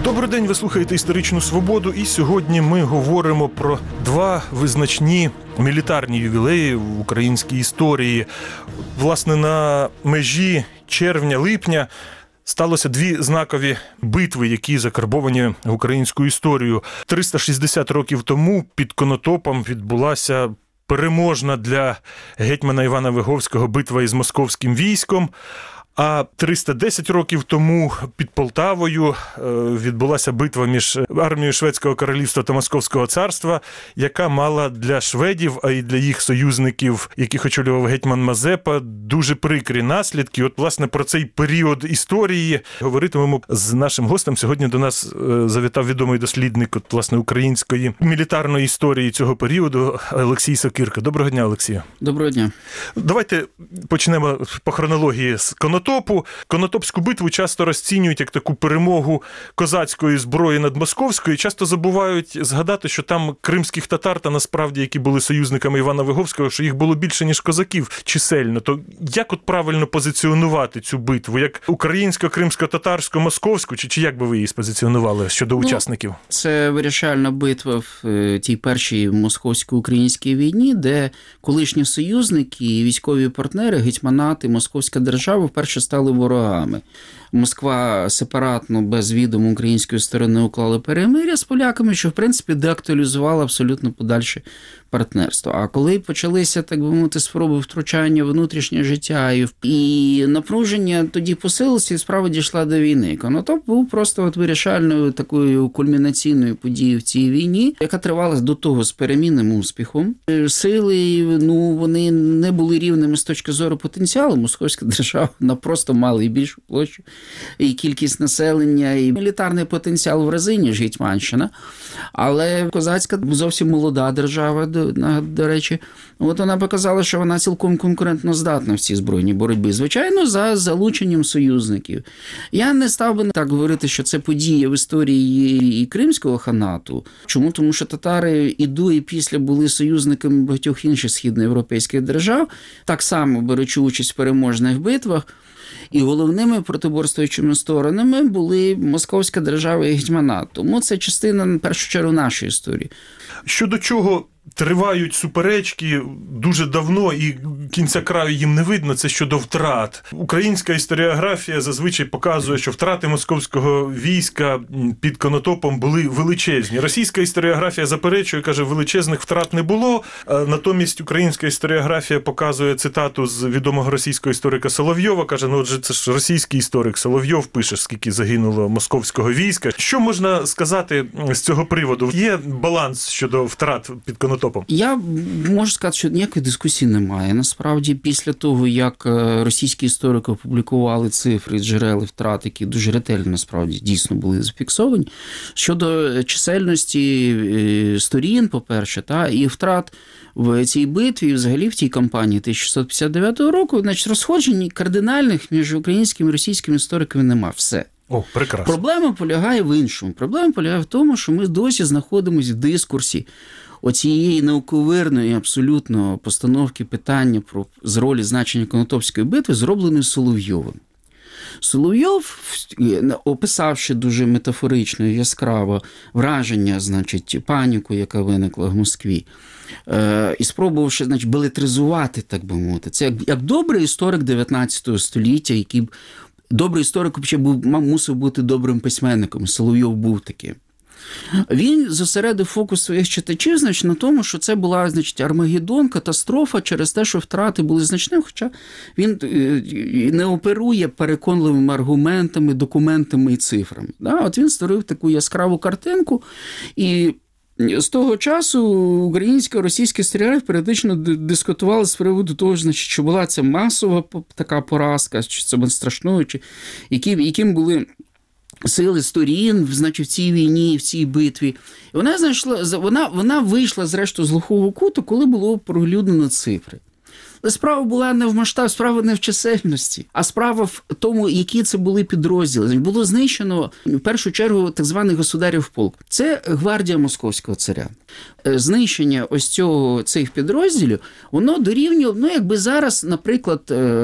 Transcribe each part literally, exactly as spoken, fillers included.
Добрий день, ви слухаєте «Історичну свободу», і сьогодні ми говоримо про два визначні мілітарні ювілеї в українській історії. Власне, на межі червня-липня сталося дві знакові битви, які закарбовані в українську історію. триста шістдесят років тому під Конотопом відбулася переможна для гетьмана Івана Виговського битва із московським військом. А триста десять років тому під Полтавою відбулася битва між армією Шведського королівства та Московського царства, яка мала для шведів, а й для їх союзників, яких очолював гетьман Мазепа, дуже прикрі наслідки. От, власне, про цей період історії говоритимемо з нашим гостем. Сьогодні до нас завітав відомий дослідник, от, власне, української мілітарної історії цього періоду Олексій Сокирка. Доброго дня, Олексію. Доброго дня. Давайте почнемо по хронології з Конотопу. Конотопську битву часто розцінюють як таку перемогу козацької зброї над московською. Часто забувають згадати, що там кримських татар, та насправді, які були союзниками Івана Виговського, що їх було більше, ніж козаків чисельно. То як от правильно позиціонувати цю битву? Як українсько-кримсько-татарсько-московську? Чи, чи як би ви її спозиціонували щодо ну, учасників? Це вирішальна битва в тій першій московсько-українській війні, де колишні союзники і військові партнери, гетьманати, московська держава вперше стали ворогами. Москва сепаратно, без відому української сторони уклала перемир'я з поляками, що, в принципі, деактуалізувало абсолютно подальше партнерство. А коли почалися, так би мовити, спроби втручання в внутрішнє життя і, і напруження, тоді посилилося, і справа дійшла до війни. Конотоп був просто от вирішальною такою кульмінаційною подією в цій війні, яка тривала до того з перемінним успіхом. Сили, ну, вони не були рівними з точки зору потенціалу. Московська держава, вона просто мала і більшу площу, і кількість населення, і мілітарний потенціал в рази, ніж Гетьманщина. Але козацька зовсім молода держава, до, до речі, от вона показала, що вона цілком конкурентно здатна в цій збройній боротьбі. Звичайно, за залученням союзників. Я не став би так говорити, що це подія в історії і Кримського ханату. Чому? Тому що татари і до, і після були союзниками багатьох інших східноєвропейських держав, так само беручи участь в переможних битвах. І головними протиборствуючими сторонами були Московська держава і гетьманат. Тому це частина, в першу чергу, нашої історії. Щодо чого тривають суперечки дуже давно, і кінця краю їм не видно, це щодо втрат. Українська історіографія зазвичай показує, що втрати московського війська під Конотопом були величезні. Російська історіографія заперечує, каже, величезних втрат не було. Натомість українська історіографія показує цитату з відомого російського історика Соловйова, каже, ну отже, це ж російський історик Соловйов пише, скільки загинуло московського війська. Що можна сказати з цього приводу? Є баланс щодо втрат під Конотопом? Я можу сказати, що ніякої дискусії немає. Насправді, після того, як російські історики опублікували цифри, джерела втрат, які дуже ретельно, насправді, дійсно були зафіксовані, щодо чисельності сторін, по-перше, та, і втрат в цій битві, і взагалі в цій кампанії тисяча шістсот п'ятдесят дев'ятого року, значить, розходжень кардинальних між українськими і російськими істориками нема. Все. О, прекрасно. Проблема полягає в іншому. Проблема полягає в тому, що ми досі знаходимося в дискурсі оцієї науковирної абсолютно постановки питання про з ролі значення Конотопської битви, зробленої Соловйовим. Соловйов, описавши дуже метафорично і яскраво враження, значить, паніку, яка виникла в Москві, е, і спробувавши, значить, белетризувати, так би мовити, це як, як добрий історик дев'ятнадцятого століття, який добрий історик взагалі був, мусив бути добрим письменником, Соловйов був таким. Він зосередив фокус своїх читачів, значить, на тому, що це була, значить, Армагеддон, катастрофа через те, що втрати були значними, хоча він не оперує переконливими аргументами, документами і цифрами. Да? От він створив таку яскраву картинку, і з того часу українська, російська історіографія періодично дискутували з приводу того, значить, що була це масова така поразка, чи це було страшною, чи яким, яким були сили сторін, значить, в цій війні, в цій битві. І вона знайшла, вона, вона вийшла, зрештою, з глухого куту, коли було оприлюднено цифри. Але справа була не в масштабі, справа не в чисельності, а справа в тому, які це були підрозділи. Було знищено, в першу чергу, так званий государів полк. Це гвардія московського царя. Знищення ось цього, цих підрозділів, воно дорівнює, ну, якби зараз, наприклад,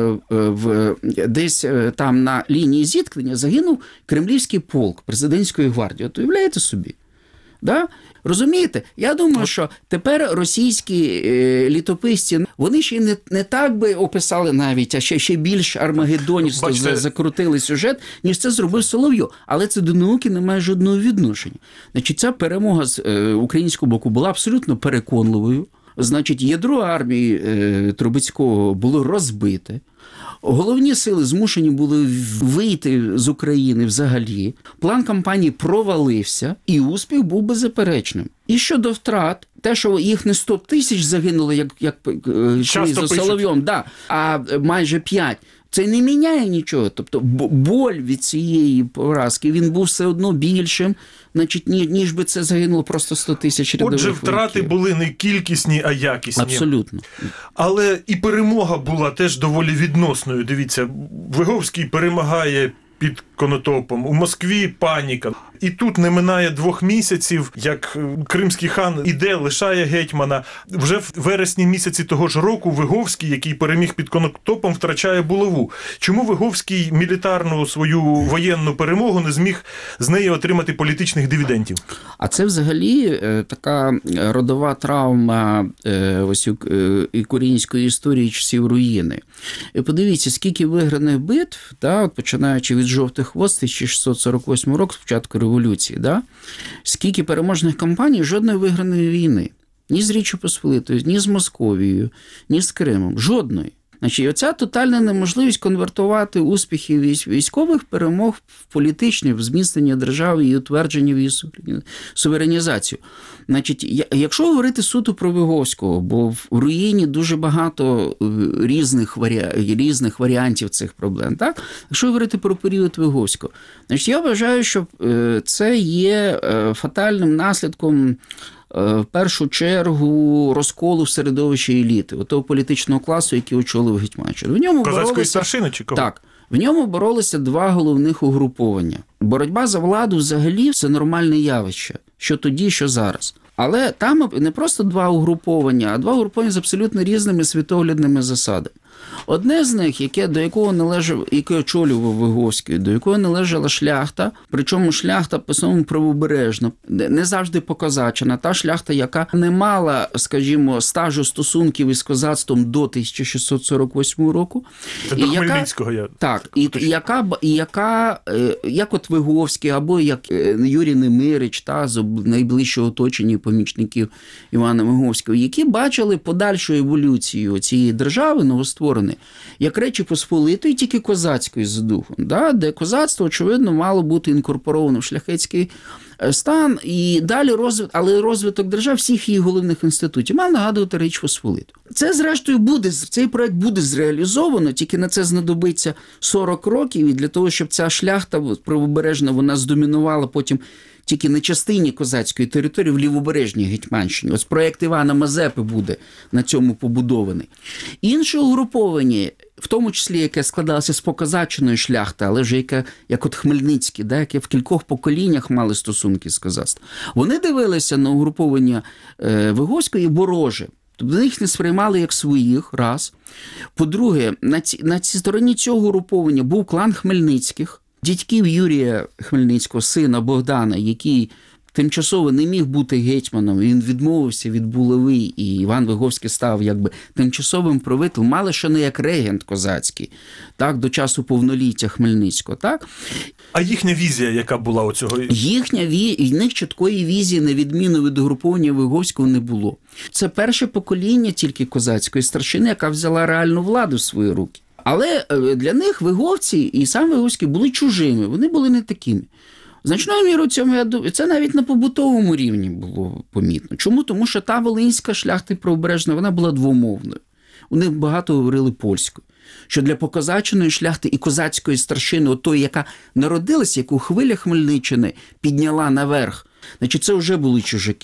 в, десь там на лінії зіткнення загинув Кремлівський полк президентської гвардії. От уявляєте собі? Да? Розумієте? Я думаю, що тепер російські е, літописці, вони ще не, не так би описали навіть, а ще, ще більш армагеддонівсько Бачите... закрутили сюжет, ніж це зробив Соловйов. Але це до науки не має жодного відношення. Значить, ця перемога з е, українського боку була абсолютно переконливою. Значить, ядро армії е, Трубецького було розбите. Головні сили змушені були вийти з України взагалі. План кампанії провалився, і успіх був беззаперечним. І щодо втрат, те, що їх не сто тисяч загинуло, як, як йшли за Соловйом, да, а майже п'ять. Це не міняє нічого. Тобто боль від цієї поразки, він був все одно більшим, значить, ніж би це загинуло просто сто тисяч рядових Отже, втрати вояків. Були не кількісні, а якісні. Абсолютно. Але і перемога була теж доволі відносною. Дивіться, Виговський перемагає під Конотопом. У Москві паніка. І тут не минає двох місяців, як кримський хан іде, лишає гетьмана. Вже в вересні місяці того ж року Виговський, який переміг під Конотопом, втрачає Булаву. Чому Виговський мілітарну свою воєнну перемогу не зміг з неї отримати політичних дивідендів? А це взагалі така родова травма ось української історії часів руїни. І подивіться, скільки виграних битв, да, от починаючи від Жовтих Вод з тисяча шістсот сорок восьмого року, спочатку революції, да? Скільки переможних кампаній, жодної виграної війни. Ні з Річчю Посполитою, ні з Московією, ні з Кримом. Жодної. Значить, оця тотальна неможливість конвертувати успіхи військових перемог в політичні, в зміцнення держави і утвердження в її суверенізацію. Значить, якщо говорити суто про Виговського, бо в руїні дуже багато різних, варі... різних варіантів цих проблем, так? Якщо говорити про період Виговського, значить, я вважаю, що це є фатальним наслідком в першу чергу розколу в середовищі еліти, того політичного класу, який очолив Гетьманщину. В ньому Козацької боролися... старшини чи кого? Так. В ньому боролися два головних угруповання. Боротьба за владу взагалі – це нормальне явище, що тоді, що зараз. Але там не просто два угруповання, а два угруповання з абсолютно різними світоглядними засадами. Одне з них, яке, до якого належав, яке очолював Виговський, до якого належала шляхта, причому шляхта по самому правобережна, не завжди покозачена, та шляхта, яка не мала, скажімо, стажу стосунків із козацтвом до тисяча шістсот сорок восьмого року. Це до Хмельницького я. Так, і, і яка, і яка, як от Виговський, або як Юрій Немирич, та, з найближчого оточення помічників Івана Виговського, які бачили подальшу еволюцію цієї держави новоствореної, як Речі Посполитої, тільки козацької за духом, да? Де козацтво, очевидно, мало бути інкорпоровано в шляхетський стан, і далі розвиток, але розвиток держав всіх її головних інститутів мав нагадувати Річ Посполиту. Це, зрештою, буде, цей проект буде зреалізовано, тільки на це знадобиться сорок років, і для того, щоб ця шляхта правобережна, вона здомінувала потім тільки на частині козацької території в Лівобережній Гетьманщині. Ось проєкт Івана Мазепи буде на цьому побудований. Інше угруповання, в тому числі, яке складалося з покозаченої шляхти, але вже яке, як от Хмельницький, да, яке в кількох поколіннях мали стосунки з козацтвом, вони дивилися на угруповання е, Виговської вороже. Тобто їх не сприймали як своїх, раз. По-друге, на, ці, на цій стороні цього угруповання був клан Хмельницьких, дядьків Юрія Хмельницького, сина Богдана, який тимчасово не міг бути гетьманом, він відмовився від булави, і Іван Виговський став якби тимчасовим правителем, мало що не як регент козацький, так, до часу повноліття Хмельницького, так? А їхня візія, яка була у цього? Їхня візія, в них чіткої візії, на відміну від угруповання Виговського, не було. Це перше покоління тільки козацької старшини, яка взяла реальну владу в свої руки. Але для них виговці і сам Виговський були чужими, вони були не такими. Значною мірою цьому, я думаю, це навіть на побутовому рівні було помітно. Чому? Тому що та волинська шляхта правобережна, вона була двомовною. Вони багато говорили польською. Що для покозаченої шляхти і козацької старшини, отої, яка народилася, яку хвиля Хмельниччини підняла наверх, значить, це вже були чужаки.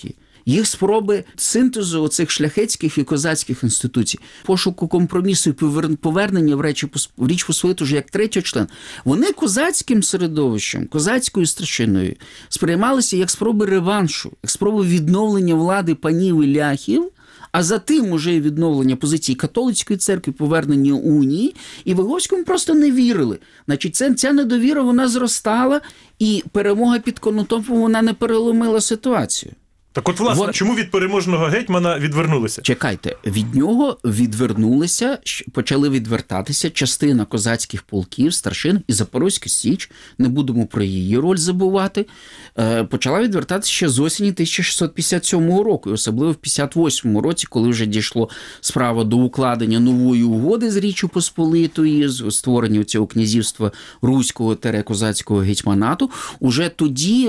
їх спроби синтезу оцих шляхетських і козацьких інституцій, пошуку компромісу і повернення в Речі в Річ Посполиту вже як третій член, вони козацьким середовищем, козацькою старшиною сприймалися як спроби реваншу, як спроби відновлення влади панів і ляхів, а за тим уже і відновлення позицій католицької церкви, повернення унії, і Виговському просто не вірили. Значить, це, ця недовіра, вона зростала, і перемога під Конотопом, вона не переломила ситуацію. Так от, власне, Вон... чому від переможного гетьмана відвернулися? Чекайте, від нього відвернулися, почали відвертатися частина козацьких полків, старшин і Запорозька Січ, не будемо про її роль забувати, почала відвертатися ще з осені тисяча шістсот п'ятдесят сьомого року, і особливо в п'ятдесят восьмому році, коли вже дійшло справа до укладення нової угоди з Річчю Посполитої, з створення цього князівства Руського-Козацького гетьманату, уже тоді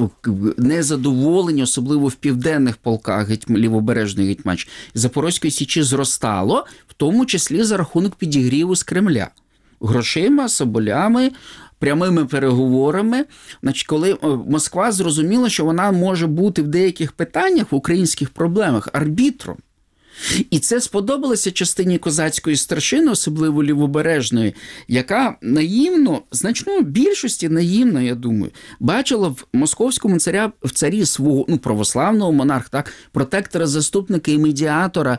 незадоволення, особливо в південних полках лівобережної Гетьманщини Запорозької Січі зростало, в тому числі за рахунок підігріву з Кремля. Грошима, соболями, прямими переговорами. Значить, коли Москва зрозуміла, що вона може бути в деяких питаннях, в українських проблемах, арбітром. І це сподобалося частині козацької старшини, особливо лівобережної, яка наївно, значно більшості наївно, я думаю, бачила в московському царя, в царі свого, ну, православного монарха, так, протектора, заступника і медіатора,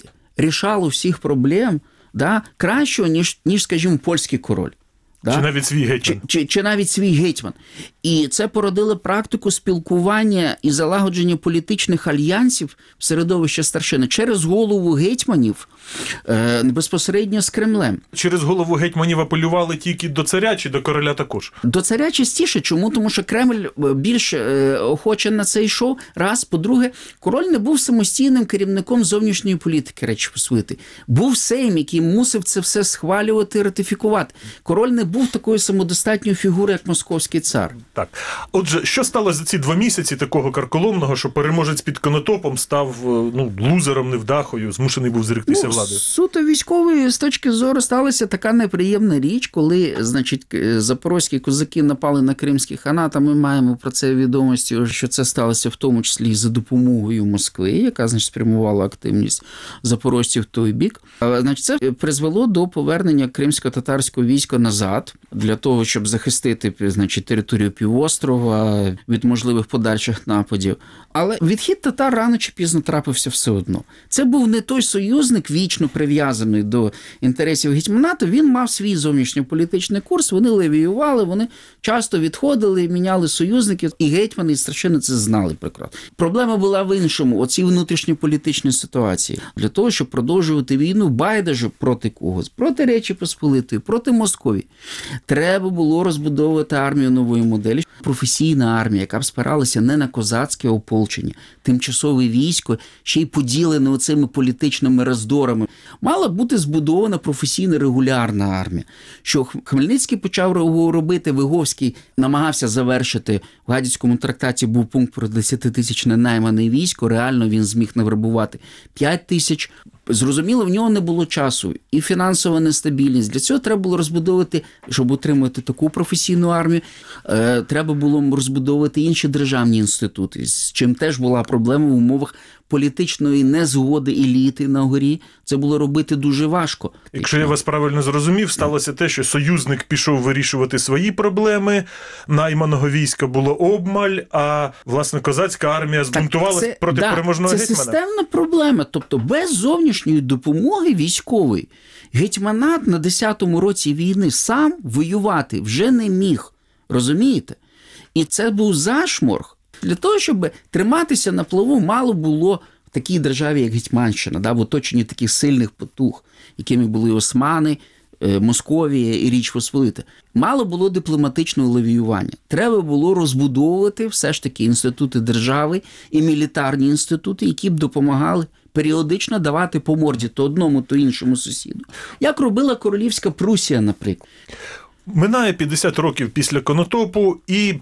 рішало всіх проблем, да, кращого, ніж, ніж, скажімо, польський король. Да? Чи навіть свій гетьман. Чи, чи, чи навіть свій гетьман. І це породило практику спілкування і залагодження політичних альянсів в середовищі старшини через голову гетьманів е, безпосередньо з Кремлем. Через голову гетьманів апелювали тільки до царя чи до короля також? До царя частіше. Чому? Тому що Кремль більш е, охоче на це йшов. Раз. По-друге, король не був самостійним керівником зовнішньої політики Речі Посполитої. Був Сейм, який мусив це все схвалювати і ратифікувати. Король не був такою самодостатньою фігурою, як московський цар. Так. Отже, що сталося за ці два місяці такого карколомного, що переможець під Конотопом став, ну, лузером, невдахою, змушений був зректися ну, влади? Суто військової з точки зору сталася така неприємна річ, коли, значить, запорозькі козаки напали на Кримський ханат, а ми маємо про це відомості, що це сталося в тому числі і за допомогою Москви, яка, значить, спрямувала активність запорожців в той бік. Значить, це призвело до повернення кримсько-татарського війська назад, для того, щоб захистити, значить, територію півострова від можливих подальших нападів. Але відхід татар рано чи пізно трапився все одно. Це був не той союзник, вічно прив'язаний до інтересів гетьманату, він мав свій зовнішньополітичний курс, вони левіювали, вони часто відходили, міняли союзників, і гетьмани, і старшини це знали прекрасно. Проблема була в іншому, оцій внутрішньополітичній ситуації. Для того, щоб продовжувати війну, байдуже проти когось, проти Речі Посполитої, проти Московії, треба було розбудовувати армію нової моделі. Професійна армія, яка б спиралася не на козацьке ополчення, тимчасове військо, ще й поділене оцими політичними роздорами. Мала бути збудована професійна регулярна армія. Що Хмельницький почав робити, Виговський намагався завершити. В Гадяцькому трактаті був пункт про десятитисячне наймане військо, реально він зміг навербувати п'ять тисяч. Зрозуміло, в нього не було часу і фінансова нестабільність. Для цього треба було розбудовувати, щоб отримати таку професійну армію, е, треба було розбудовувати інші державні інститути, з чим теж була проблема в умовах політичної незгоди еліти на горі. Це було робити дуже важко. Якщо я вас правильно зрозумів, сталося те, що союзник пішов вирішувати свої проблеми, найманого війська було обмаль, а, власне, козацька армія збунтувалася проти да, переможного це гетьмана. Це системна проблема. Тобто без зовнішньої допомоги військової гетьманат на десятому році війни сам воювати вже не міг. Розумієте? І це був зашморг. Для того, щоб триматися на плаву, мало було в такій державі, як Гетьманщина, да, в оточенні таких сильних потуг, якими були османи, Московія і Річ Посполита. Мало було дипломатичного лавіювання. Треба було розбудовувати все ж таки інститути держави і мілітарні інститути, які б допомагали періодично давати по морді то одному, то іншому сусіду. Як робила королівська Прусія, наприклад. Минає п'ятдесят років після Конотопу, і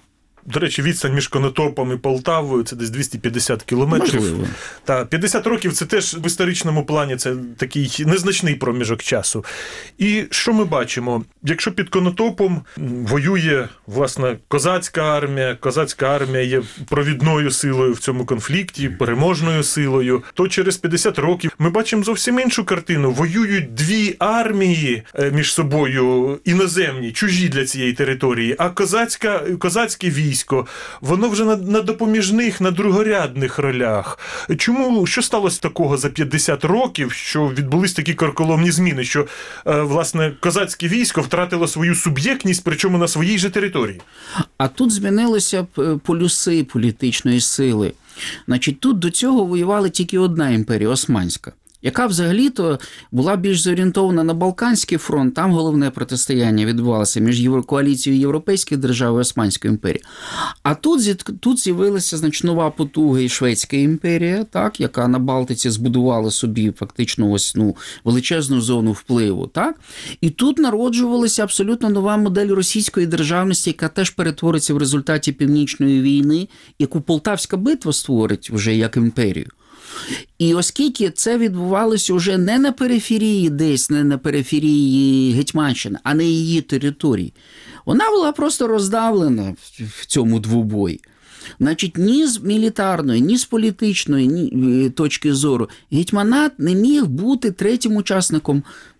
До речі, відстань між Конотопом і Полтавою – це десь двісті п'ятдесят кілометрів. Можливо. Та, п'ятдесят років – це теж в історичному плані це такий незначний проміжок часу. І що ми бачимо? Якщо під Конотопом воює, власне, козацька армія, козацька армія є провідною силою в цьому конфлікті, переможною силою, то через п'ятдесят років ми бачимо зовсім іншу картину. Воюють дві армії між собою, іноземні, чужі для цієї території, а козацька, козацьке військо, воно вже на, на допоміжних, на другорядних ролях. Чому, що сталося такого за п'ятдесят років, що відбулись такі карколомні зміни, що, власне, козацьке військо втратило свою суб'єктність, причому на своїй же території? А тут змінилися полюси політичної сили. Значить, тут до цього воювала тільки одна імперія – Османська, яка взагалі-то була більш зорієнтована на Балканський фронт. Там головне протистояння відбувалося між коаліцією європейських держав і Османською імперією. А тут, тут з'явилася, значить, нова потуга і Шведська імперія, так, яка на Балтиці збудувала собі фактично ось, ну, величезну зону впливу. Так? І тут народжувалася абсолютно нова модель російської державності, яка теж перетвориться в результаті Північної війни, яку Полтавська битва створить вже як імперію. І оскільки це відбувалося вже не на периферії десь, не на периферії Гетьманщини, а на її території, вона була просто роздавлена в цьому двобої. Значить, ні з мілітарної, ні з політичної ні, точки зору гетьманат не міг бути третім учасником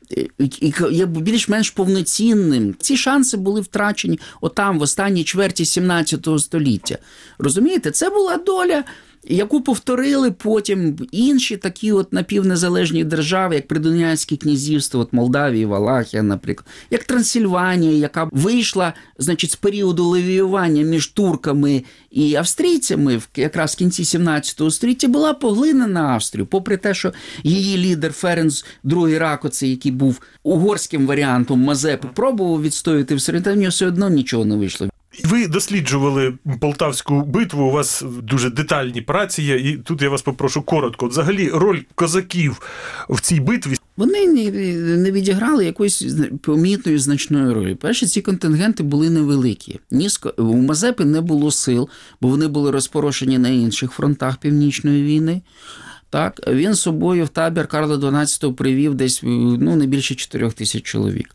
і є більш-менш повноцінним. Ці шанси були втрачені отам, в останній чверті сімнадцятого століття. Розумієте, це була доля, яку повторили потім інші такі от напівнезалежні держави, як Придунайське князівство, от Молдавія, Валахія, наприклад, як Трансильванія, яка вийшла, значить, з періоду левіювання між турками і австрійцями, якраз в кінці сімнадцятого століття, була поглинена Австрією, попри те, що її лідер Ференц другий Ракоци, який був угорським варіантом Мазепи, пробував відстояти в середині, в нього все одно нічого не вийшло. Ви досліджували Полтавську битву, у вас дуже детальні праці є, і тут я вас попрошу коротко. Взагалі, роль козаків в цій битві? Вони не відіграли якоїсь помітної значної ролі. Перше, ці контингенти були невеликі. У Мазепи не було сил, бо вони були розпорошені на інших фронтах Північної війни. Так, він з собою в табір Карла дванадцятого привів десь, ну, не більше чотирьох тисяч чоловік.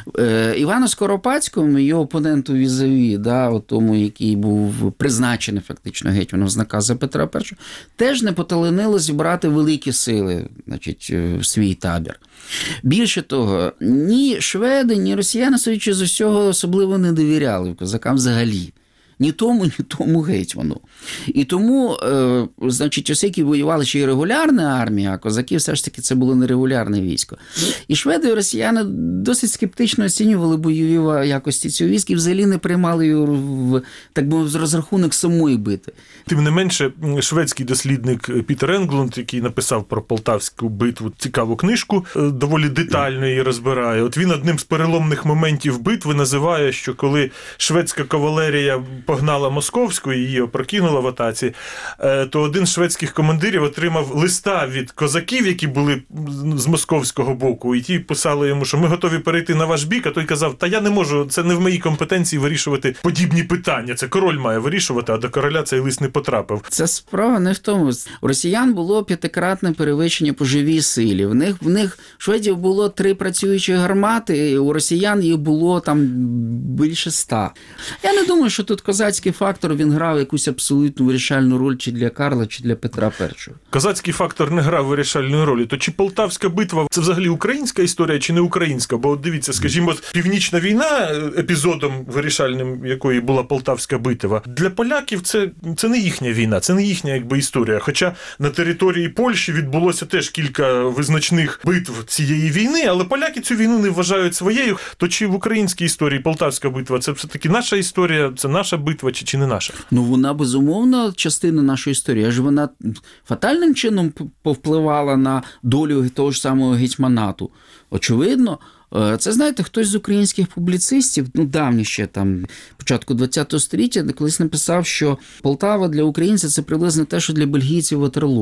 Е, Івану Скоропадському, його опоненту візаві, да, от тому, який був призначений фактично гетьманом з наказу Петра І, теж не поталанило зібрати великі сили, значить, в свій табір. Більше того, ні шведи, ні росіяни, судячи з усього, особливо не довіряли козакам взагалі. Ні тому, ні тому гетьману. І тому, е, значить, оскільки воювали ще й регулярна армія, а козаки все ж таки це було нерегулярне військо. І шведи і росіяни досить скептично оцінювали бойові якості цього війська і взагалі не приймали його в, так би, в розрахунок самої битви. Тим не менше, шведський дослідник Пітер Енглунд, який написав про Полтавську битву цікаву книжку, доволі детально її розбирає. От він одним з переломних моментів битви називає, що коли шведська кавалерія погнала московську і її опрокинула в атаці, то один з шведських командирів отримав листа від козаків, які були з московського боку, і ті писали йому, що ми готові перейти на ваш бік, а той казав, та я не можу, це не в моїй компетенції вирішувати подібні питання, це король має вирішувати, а до короля цей лист не потрапив. Це справа не в тому. У росіян було п'ятикратне перевищення по живій силі. В них, в них шведів було три працюючі гармати, у росіян їх було там більше ста. Я не думаю, що тут козацький фактор, він грав якусь абсолютну вирішальну роль чи для Карла, чи для Петра І. Козацький фактор не грав вирішальної ролі. То чи Полтавська битва – це взагалі українська історія, чи не українська? Бо, дивіться, скажімо, Північна війна, епізодом вирішальним якої була Полтавська битва, для поляків це, це не їхня війна, це не їхня якби історія. Хоча на території Польщі відбулося теж кілька визначних битв цієї війни, але поляки цю війну не вважають своєю. То чи в українській історії Полтавська битва – це все-таки наша історія, це наша битва, чи, чи не наша? Ну, вона, безумовно, частина нашої історії. Аж вона фатальним чином повпливала на долю того ж самого гетьманату. Очевидно, це, знаєте, хтось з українських публіцистів, ну, давні ще, там, початку ХХ століття, колись написав, що Полтава для українця – це приблизно те, що для бельгійців Ватерлоо.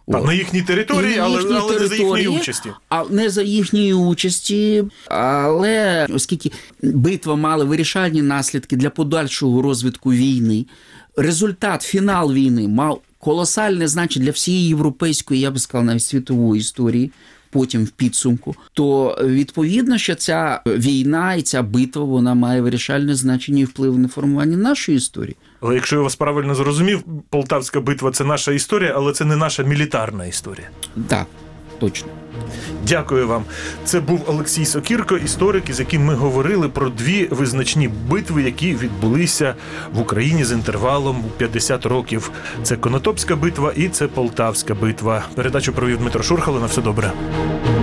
Та, От. на їхній території, І на але, їхній але не за їхньої території, участі. А не за їхньої участі, але оскільки битва мала вирішальні наслідки для подальшого розвитку війни, результат, фінал війни мав колосальне значення для всієї європейської, я би сказав, навіть світової історії, потім в підсумку, то відповідно, що ця війна і ця битва, вона має вирішальне значення і вплив на формування нашої історії. Але якщо я вас правильно зрозумів, Полтавська битва – це наша історія, але це не наша мілітарна історія. Так, точно. Дякую вам. Це був Олексій Сокірко, історик, із яким ми говорили про дві визначні битви, які відбулися в Україні з інтервалом у п'ятдесят років. Це Конотопська битва і це Полтавська битва. Передачу провів Дмитро Шурхало. На все добре.